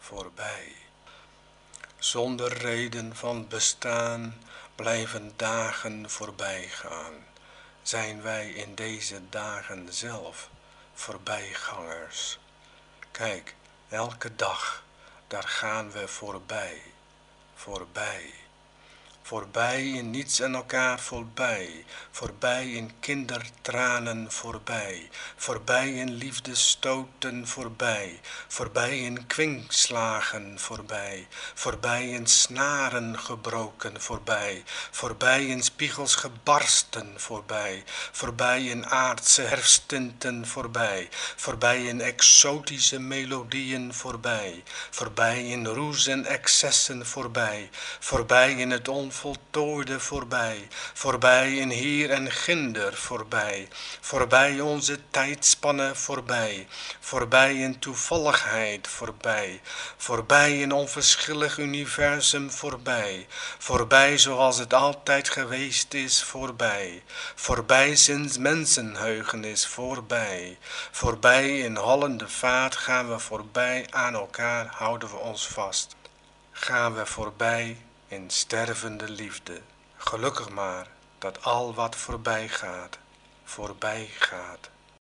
voorbij. Zonder reden van bestaan blijven dagen voorbij gaan. Zijn wij in deze dagen zelf voorbijgangers? Kijk, elke dag, daar gaan we voorbij, voorbij. Voorbij in niets en elkaar voorbij, voorbij in kindertranen voorbij, voorbij in liefdestoten voorbij, voorbij in kwinkslagen voorbij, voorbij in snaren gebroken voorbij, voorbij in spiegels gebarsten voorbij, voorbij in aardse herfsttinten voorbij, voorbij in exotische melodieën voorbij, voorbij in roes en excessen voorbij, voorbij in het onvoltooide voorbij, voorbij in hier en ginder voorbij, voorbij onze tijdspannen voorbij, voorbij in toevalligheid voorbij, voorbij in onverschillig universum voorbij, voorbij zoals het altijd geweest is voorbij, voorbij sinds mensenheugenis voorbij, voorbij in hallende vaart gaan we voorbij aan elkaar houden we ons vast, gaan we voorbij in stervende liefde. Gelukkig maar dat al wat voorbij gaat, voorbij gaat.